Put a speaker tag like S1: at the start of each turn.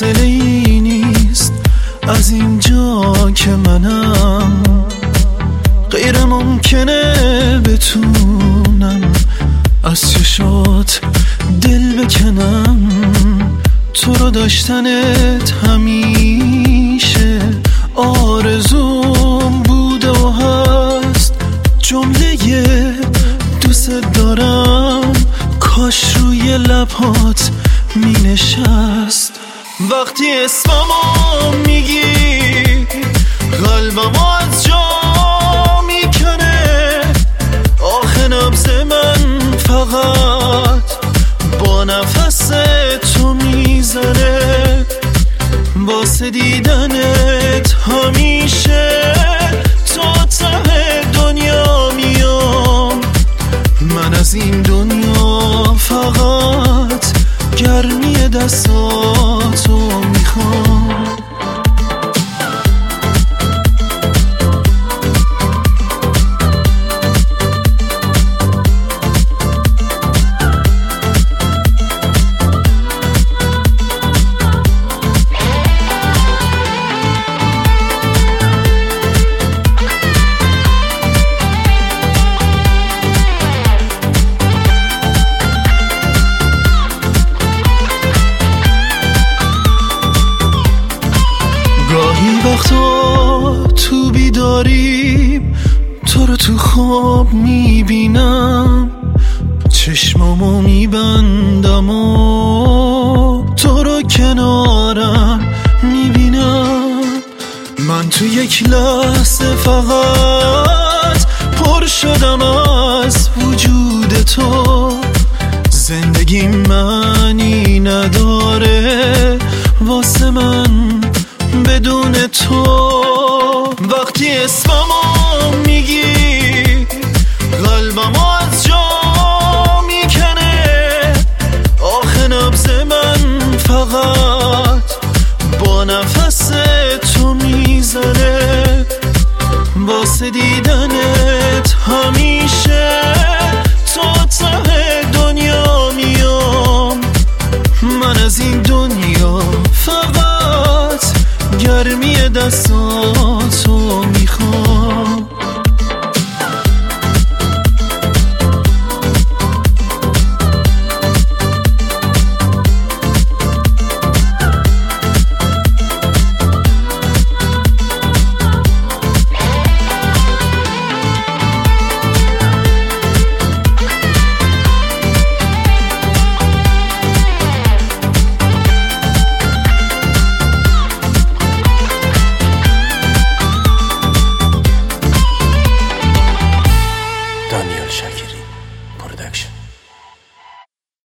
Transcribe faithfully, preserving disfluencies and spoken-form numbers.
S1: فاصله ای نیست از اینجا که منم غیر ممکنه بتونم از چشات دل بکنم. تو رو داشتنت همیشه آرزوم بوده و هست. جمله دوست دارم کاش روی لبات می نشست. وقتی اسممو میگی قلبم از جا میکنه. آخه نبض من فقط با نفس تو میزنه. واسه دیدنت همیشه تا ته دنیا میام. من از این دنیا فقط گرمی دستاتو میخوام. گاهی وقتا تو بیداریم تو رو تو خواب میبینم. چشمامو میبندم و تو رو کنارم میبینم. من تو یک لحظه فقط پر شدم از وجود تو. زندگی معنی نداره واسه من بدون تو. وقتی اسممو میگی قلبم از جا میکنه. آخه نبض من فقط با نفس تو میزنه. واسه دیدنت همیشه تا ته دنیا میام. من از این دنیا فقط گرمی دستاتو